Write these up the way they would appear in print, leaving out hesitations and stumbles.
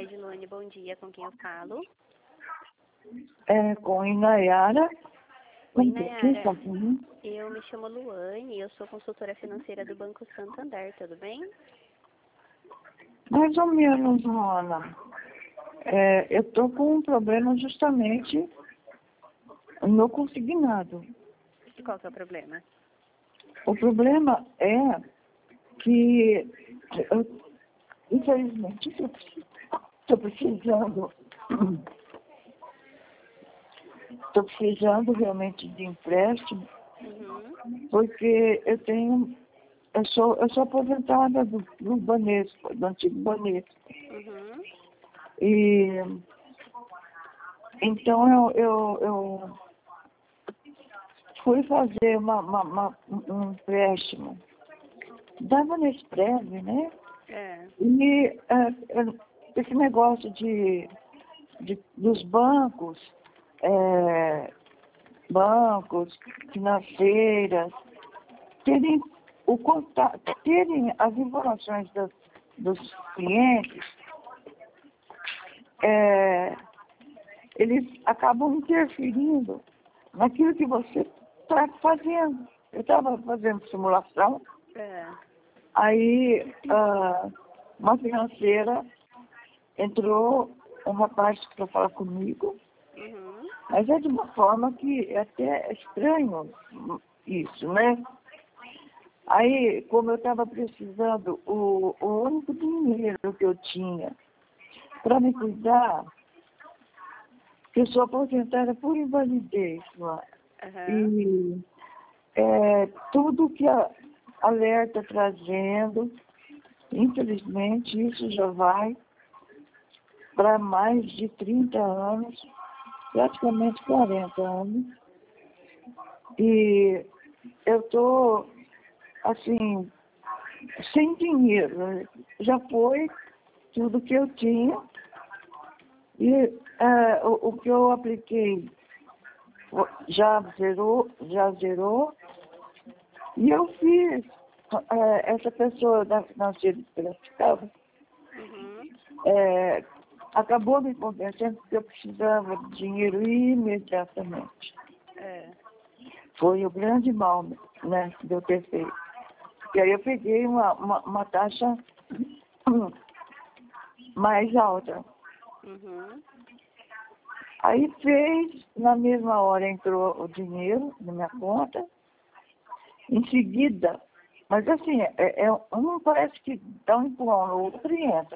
Edilone, bom dia. Com quem eu falo? Com Inayara. Oi, Quem está Nayara. falando? Eu me chamo Luane e eu sou consultora financeira do Banco Santander, tudo bem? Mais ou menos, Ana. Eu estou com um problema justamente no consignado. Qual que é o problema? O problema é que, infelizmente, estou precisando realmente de empréstimo, porque eu sou aposentada do Banespa, do antigo Banespa. E então eu fui fazer um empréstimo da Banesprev, né? E esse negócio dos bancos, financeiras, terem o contato, terem as informações dos clientes, eles acabam interferindo naquilo que você está fazendo. Eu estava fazendo simulação, aí uma financeira entrou, um rapaz para falar comigo, mas é de uma forma que é até estranho isso, né? Aí, como eu estava precisando, o único dinheiro que eu tinha para me cuidar, que eu sou aposentada por invalidez lá. E tudo que a alerta trazendo, infelizmente, isso já vai para mais de 30 anos, praticamente 40 anos. E eu estou, assim, sem dinheiro. Já foi tudo que eu tinha. E o que eu apliquei já zerou. E eu fiz, essa pessoa da financeira de Piracicaba acabou me convencendo que eu precisava de dinheiro imediatamente. Foi o grande mal, né, de eu ter feito. E aí eu peguei uma taxa mais alta. Aí na mesma hora entrou o dinheiro na minha conta, em seguida, mas assim, um parece que dá um empurrão no outro e entra.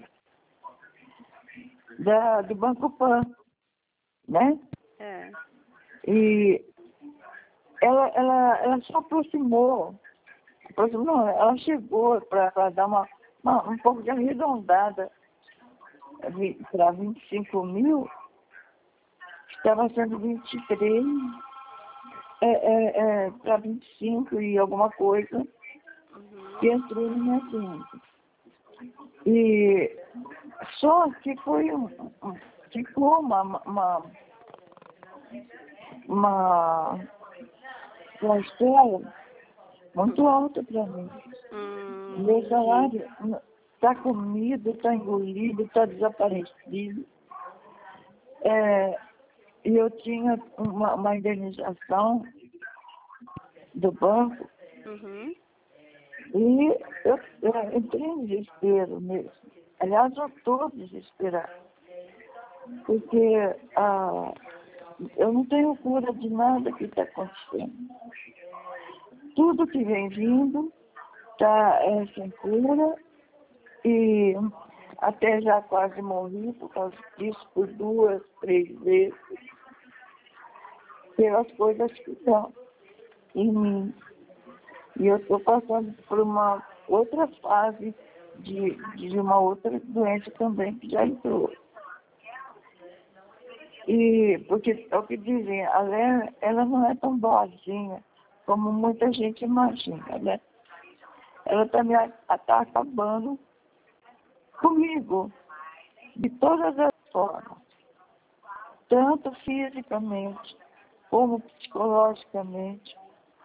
Do Banco Pan, né? E ela se aproximou, não, ela chegou para dar um pouco de arredondada para 25 mil, estava sendo 23, para 25 e alguma coisa, que entrou na minha conta. E só que ficou uma escola muito alta para mim. Meu salário está comido, está engolido, está desaparecido. E eu tinha uma indenização do banco. E eu entrei em desespero mesmo. Aliás, eu estou desesperada. Porque eu não tenho cura de nada que está acontecendo. Tudo que vem vindo está sem cura. E até já quase morri por causa disso, por 2, 3 vezes. Pelas coisas que estão em mim. E eu estou passando por uma outra fase de uma outra doença também que já entrou. E porque é o que dizem, ela não é tão boazinha como muita gente imagina, né? Ela está acabando comigo, de todas as formas, tanto fisicamente como psicologicamente.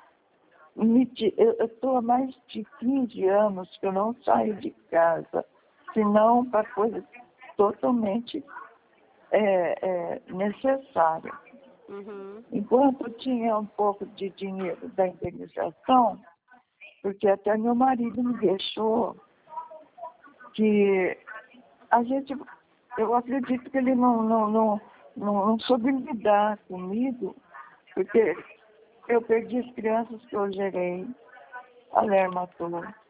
Eu estou há mais de 15 anos que eu não saio de casa, senão para coisas totalmente necessária. Uhum. Enquanto tinha um pouco de dinheiro da indenização, porque até meu marido me deixou, que eu acredito que ele não soube lidar comigo, porque eu perdi as crianças que eu gerei, a Ler matou,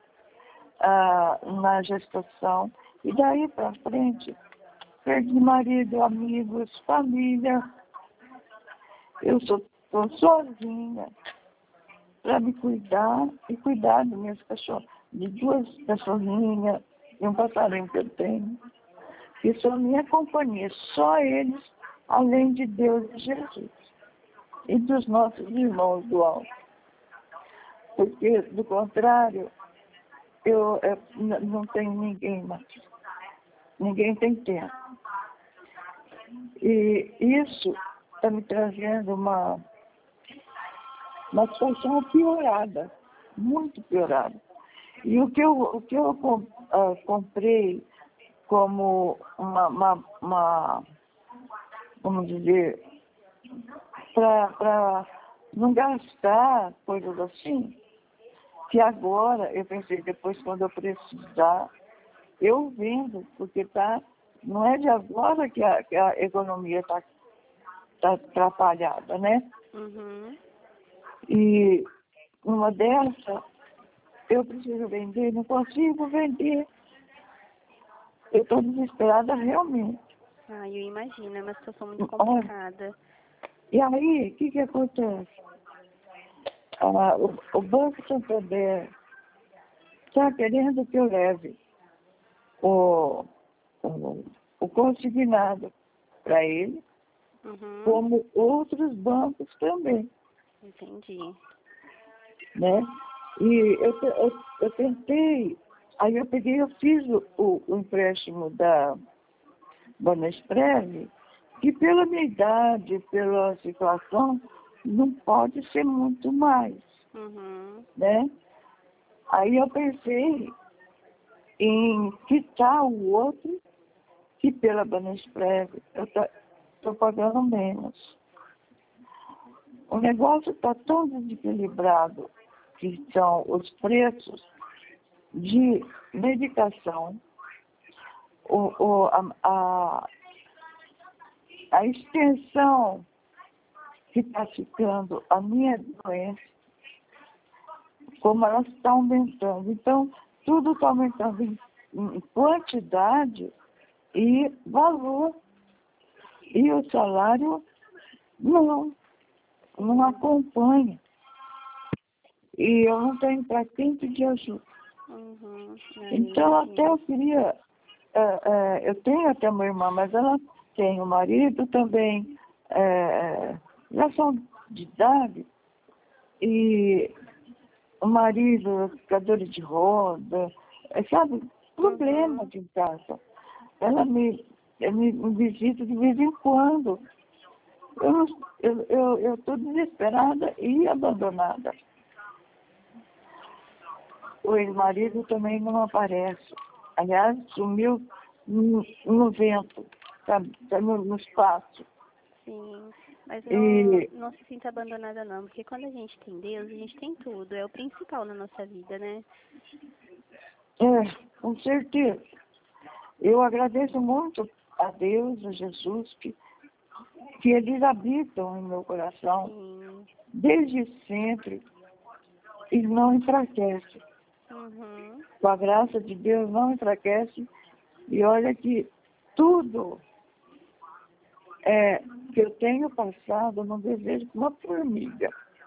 na gestação, e daí para frente, perdi marido, amigos, família. Eu estou sozinha para me cuidar e cuidar dos meus cachorros, de 2 cachorrinhas e um passarinho que eu tenho, que são minha companhia, só eles, além de Deus e Jesus, e dos nossos irmãos do alto. Porque, do contrário, eu não tenho ninguém mais. Ninguém tem tempo. E isso está me trazendo uma situação piorada, muito piorada. E o que eu comprei como vamos dizer, para não gastar coisas assim, que agora, eu pensei, depois quando eu precisar, eu vendo, porque não é de agora que a economia está atrapalhada, né? Uhum. E uma dessa, eu preciso vender, não consigo vender. Eu estou desesperada realmente. Ah, eu imagino, é uma situação muito complicada. E aí, o que acontece? O Banco Santander está querendo que eu leve o consignado para ele, Uhum. como outros bancos também, Entendi. né? E eu tentei, aí eu fiz o empréstimo da Nesprev, que pela minha idade, pela situação, não pode ser muito mais, Uhum. né? Aí eu pensei em quitar o outro, que pela Nesprev eu estou pagando menos. O negócio está tão desequilibrado que são os preços de medicação, a extensão que está ficando a minha doença, como ela está aumentando. Então, tudo está aumentando em quantidade e valor. E o salário não acompanha. E eu não tenho para quem pedir ajuda. Uhum. Então, até eu queria... eu tenho até uma irmã, mas ela tem um marido também, já são de idade, e o marido, cadeira de roda, sabe, problema de casa. Ela me visita de vez em quando. Eu estou desesperada e abandonada. O ex-marido também não aparece. Aliás, sumiu no vento, sabe? Tá no espaço. Sim, mas E não se sinta abandonada não, porque quando a gente tem Deus, a gente tem tudo, é o principal na nossa vida, né? com certeza. Eu agradeço muito a Deus, a Jesus, que eles habitam em meu coração. Sim. Desde sempre, e não enfraquece. Uhum. Com a graça de Deus, não enfraquece. E olha que tudo que eu tenho passado, eu não desejo uma formiga.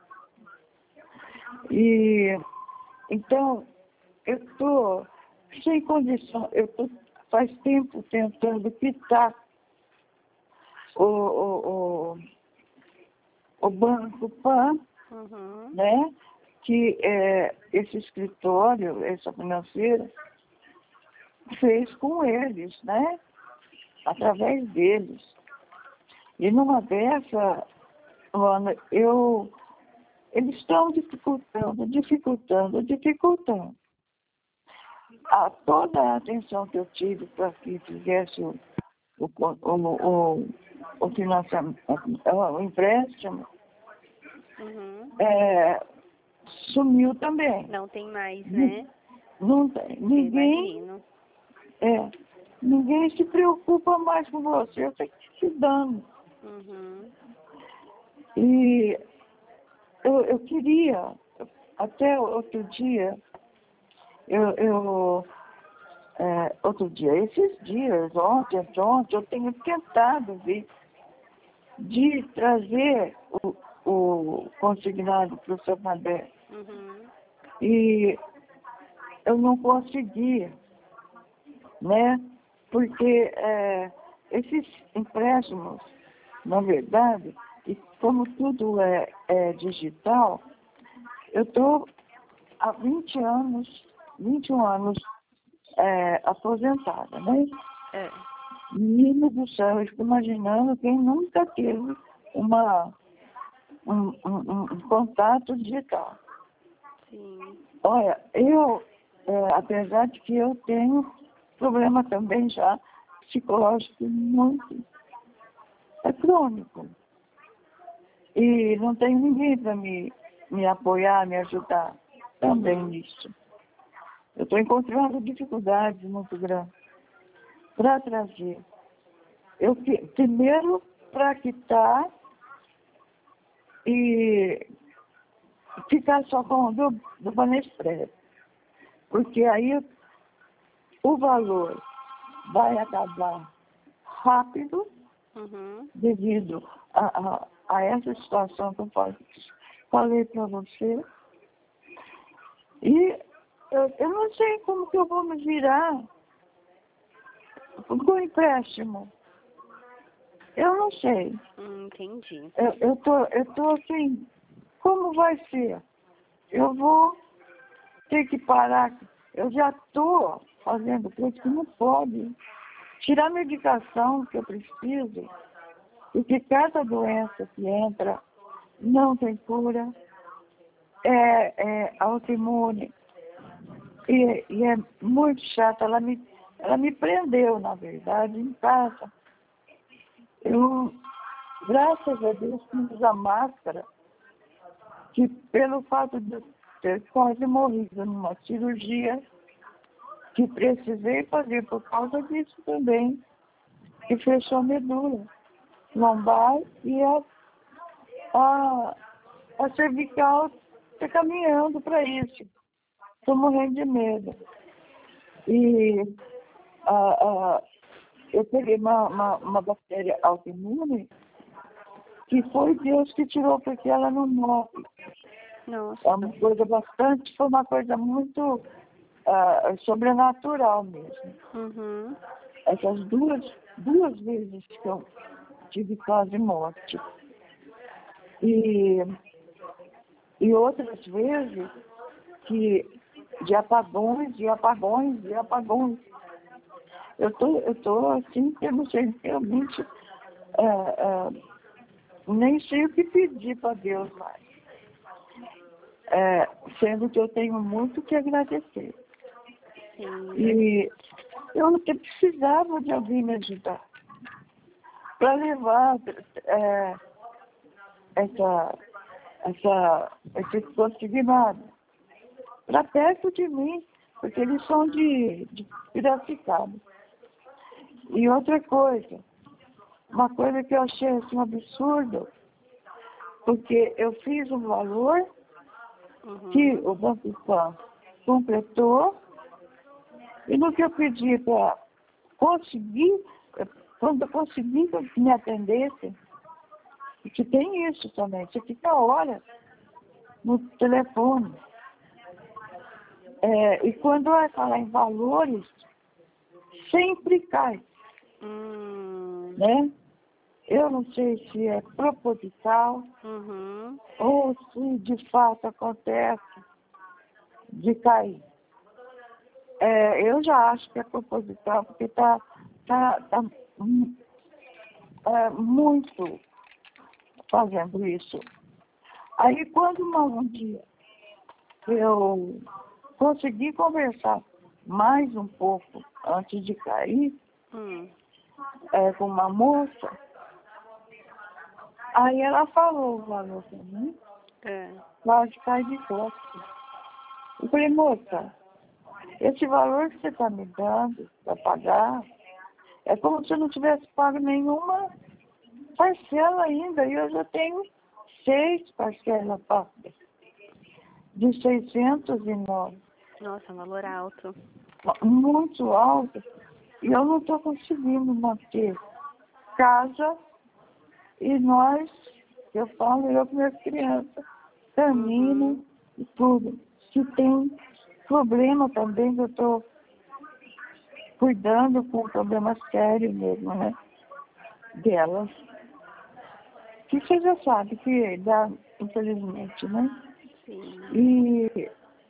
E então, eu estou sem condição, eu estou faz tempo tentando quitar o Banco Pan, né? Que esse escritório, essa financeira, fez com eles, né? Através deles. E numa dessa, Ana, eles estão dificultando. toda a atenção que eu tive para que fizesse o financiamento, o empréstimo, sumiu também. Não tem mais, né? Não tem. Ninguém se preocupa mais com você, você que se dando. E eu queria, até outro dia, esses dias, ontem, eu tenho tentado ver de trazer o consignado para o seu Padre. E eu não consegui, né? Porque esses empréstimos, na verdade, e como tudo é digital, eu estou há 21 anos aposentada, né? Menino do céu, eu fico imaginando quem nunca teve um contato digital. Sim. Olha, apesar de que eu tenho problema também já psicológico muito, crônico. E não tenho ninguém para me apoiar, me ajudar também nisso. Eu estou encontrando dificuldades muito grandes para trazer. Primeiro, para quitar e ficar só com o do Banespresso. Porque aí o valor vai acabar rápido devido a essa situação que eu falei para você. E eu não sei como que eu vou me virar com o empréstimo. Eu não sei. Entendi. Eu tô assim, como vai ser? Eu vou ter que parar. Eu já estou fazendo coisa que não pode. Tirar a medicação que eu preciso, porque cada doença que entra não tem cura, é autoimune. E é muito chata. Ela me prendeu, na verdade, em casa. Eu, graças a Deus, não uso máscara, que pelo fato de eu ter quase morrido numa cirurgia, que precisei fazer por causa disso também, que fechou a medula lombar e a cervical está caminhando para isso. Estou morrendo de medo. E eu peguei uma bactéria autoimune que foi Deus que tirou, porque ela não morre. Nossa. Foi uma coisa muito sobrenatural mesmo. Essas duas vezes que eu tive quase morte. E outras vezes de apagões. Eu tô assim, eu não sei realmente, nem sei o que pedir para Deus mais. Sendo que eu tenho muito que agradecer. Sim. E eu até precisava de alguém me ajudar para levar esse consignado para perto de mim, porque eles são de Piracicaba. E outra coisa, uma coisa que eu achei assim, um absurdo, porque eu fiz um valor que o Banco Pan completou, e no que eu pedi para conseguir, quando eu consegui que me atendesse, porque tem isso também, você fica horas no telefone. E quando vai falar em valores, sempre cai. Né? Eu não sei se é proposital ou se de fato acontece de cair. Eu já acho que é proposital, porque tá muito fazendo isso. Aí quando um dia eu consegui conversar mais um pouco antes de cair, com uma moça. Aí ela falou o valor para mim, quase cai de costas. Eu falei, moça, esse valor que você está me dando para pagar, é como se eu não tivesse pago nenhuma parcela ainda. E eu já tenho 6 parcelas pagas, de 609. Nossa, um valor alto. Muito alto. E eu não estou conseguindo manter casa e nós, eu falo, eu com minhas crianças, caminho e tudo. Se tem problema também, que eu estou cuidando com problemas sérios mesmo, né? Delas. Que você já sabe que dá, infelizmente, né? Sim. E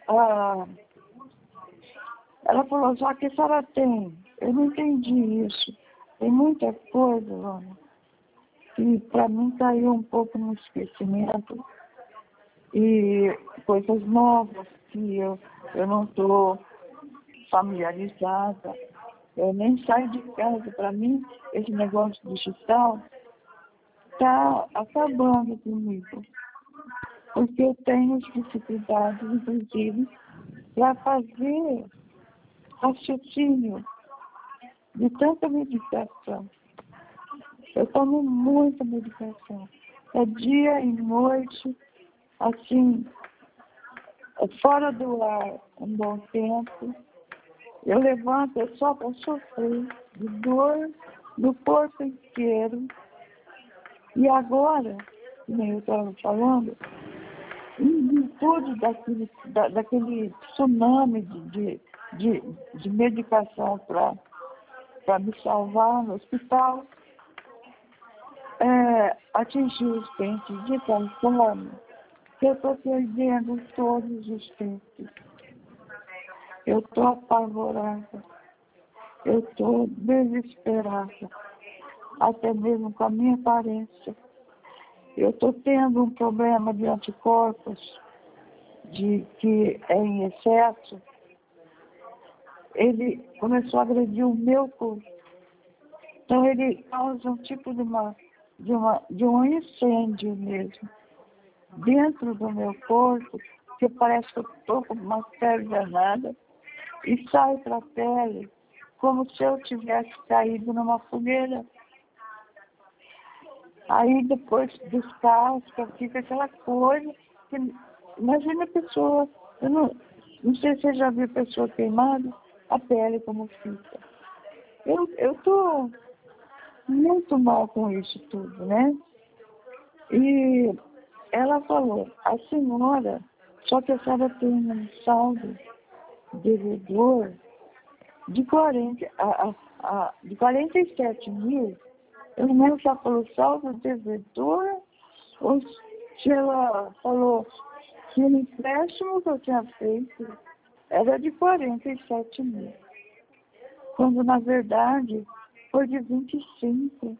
ela falou, só que a senhora tem. Eu não entendi isso. Tem muita coisa, Lona, que para mim caiu um pouco no esquecimento. E coisas novas que eu não estou familiarizada. Eu nem saio de casa. Para mim, esse negócio digital está acabando comigo. Porque eu tenho dificuldades, inclusive, para fazer raciocínio de tanta medicação. Eu tomo muita medicação. É dia e noite, assim, fora do ar um bom tempo. Eu levanto só para sofrer de dor no corpo inteiro. E agora, como eu estava falando, em virtude daquele tsunami de medicação para me salvar no hospital, atingiu os dentes de tal forma que eu estou perdendo todos os dentes. Eu estou apavorada, eu estou desesperada, até mesmo com a minha aparência. Eu estou tendo um problema de anticorpos, que é em excesso. Ele começou a agredir o meu corpo. Então ele causa um tipo de um incêndio mesmo dentro do meu corpo, que parece que eu estou com uma pele danada e sai para a pele como se eu tivesse caído numa fogueira. Aí depois descasca, fica aquela coisa. Imagina a pessoa, eu não sei se você já viu pessoa queimada, a pele como fica. Eu estou muito mal com isso tudo, né? E ela falou, a senhora, só que a senhora tem um saldo devedor de 47 mil. Eu não lembro se ela falou saldo devedor ou se ela falou que o empréstimo que eu tinha feito era de 47 mil. Quando, na verdade, foi de 25.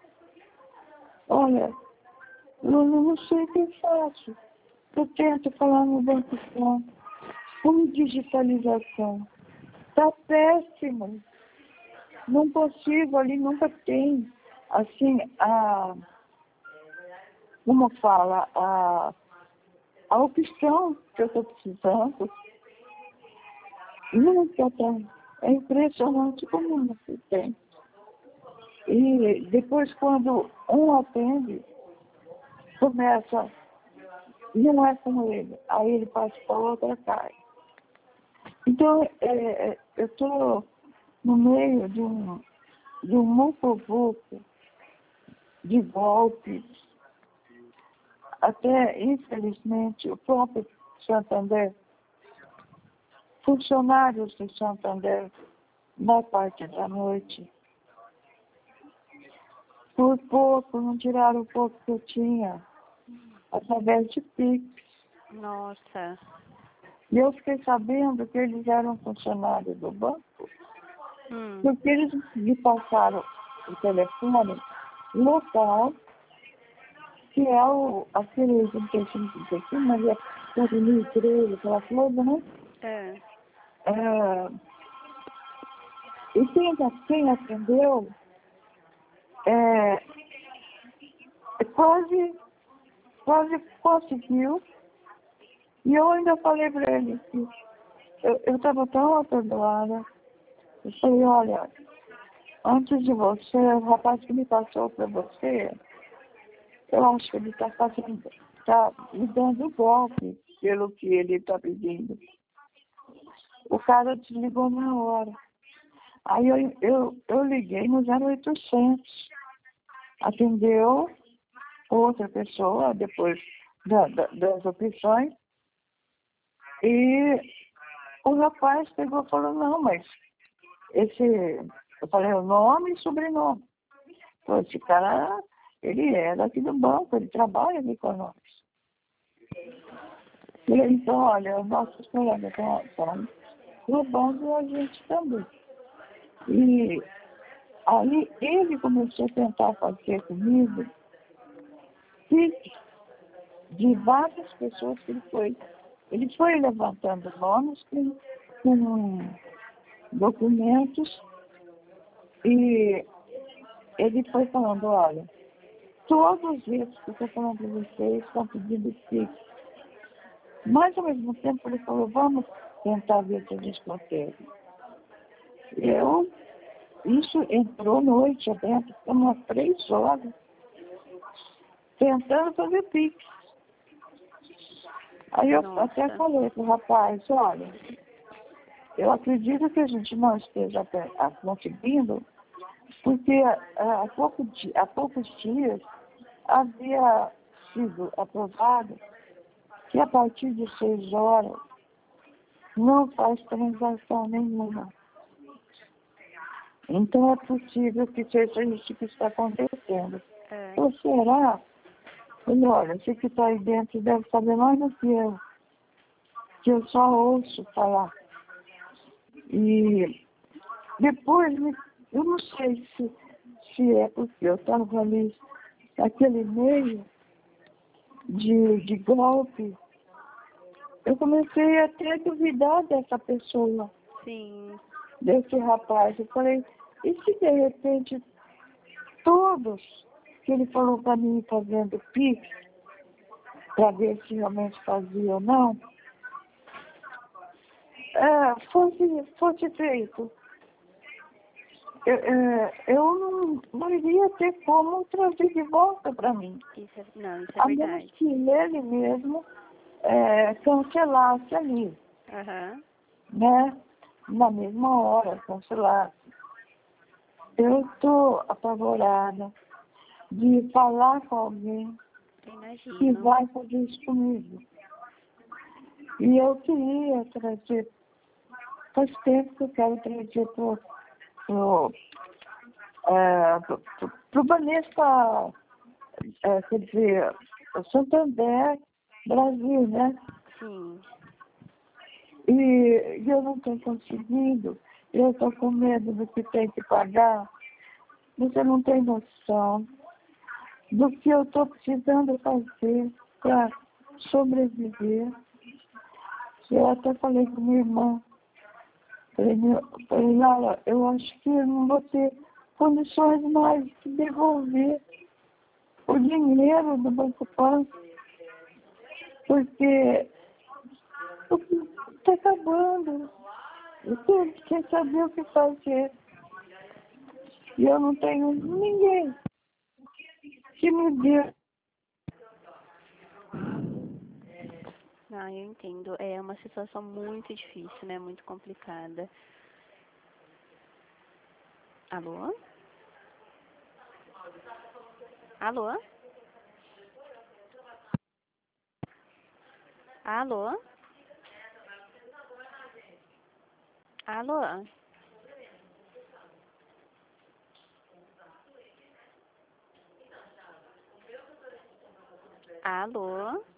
Olha, eu não sei o que eu faço. Eu tento falar no Banco Central com digitalização. Está péssimo. Não consigo, ali nunca tem, assim, como fala, a opção que eu estou precisando. Nunca tem. É impressionante como não se tem. E depois, quando um atende, começa, não é com ele, aí ele passa para outra cara. Então, eu estou no meio de um muvuco de golpes. Até, infelizmente, o próprio Santander, funcionários do Santander, na parte da noite, por pouco, não tiraram o pouco que eu tinha, através de Pix. Nossa. E eu fiquei sabendo que eles eram funcionários do banco, porque eles me passaram o telefone local, que é aquele 35, mas é 2013, aquela coisa, né? E quem atendeu quase conseguiu. E eu ainda falei para ele que eu estava tão atordoada. Eu falei, olha, antes de você, o rapaz que me passou para você, eu acho que ele está me dando golpe pelo que ele está pedindo. O cara desligou na hora. Aí eu liguei no 0800. Atendeu outra pessoa, depois das opções. E o rapaz pegou e falou, não, mas eu falei o nome e sobrenome. Então, esse cara, ele é daqui do banco, ele trabalha aqui com nós. E então, olha, os nossos colegas estão roubando e a gente também. E aí ele começou a tentar fazer comigo de várias pessoas que ele foi levantando nomes com documentos e ele foi falando, olha, todos esses que eu estou falando para vocês estão pedindo Pix. Mas ao mesmo tempo ele falou, vamos tentar ver se a gente consegue. Isso entrou noite aberta, ficamos umas 3 horas tentando fazer Pix. Aí eu até falei para o rapaz, olha, eu acredito que a gente não esteja conseguindo, porque há poucos dias havia sido aprovado que a partir de 6 horas não faz transação nenhuma. Então é possível que seja isso que está acontecendo. Ou será? Olha, você que está aí dentro deve saber mais do que eu só ouço falar. E depois, eu não sei se é porque eu estava ali naquele meio de golpe, eu comecei até a duvidar dessa pessoa. Sim. Desse rapaz. Eu falei, e se de repente todos que ele falou para mim fazendo Pix, para ver se realmente fazia ou não, fosse feito. Eu não iria ter como trazer de volta para mim. Isso é verdade. A menos que ele mesmo cancelasse ali, né? Na mesma hora, cancelasse. Eu estou apavorada de falar com alguém que vai fazer isso comigo. E eu queria trazer, faz tempo que eu quero trazer pro Banespa, quer dizer, o Santander, Brasil, né? Sim. E eu não estou conseguindo, eu estou com medo do que tem que pagar. Você não tem noção do que eu estou precisando fazer para sobreviver. Eu até falei com minha irmã, falei, Laura, eu acho que eu não vou ter condições mais de devolver o dinheiro do Banco Pan, porque está acabando. Eu estou sem saber o que fazer. E eu não tenho ninguém que me dê. Ah, eu entendo. É uma situação muito difícil, né? Muito complicada. Alô? Alô? Alô? Alô? Alô?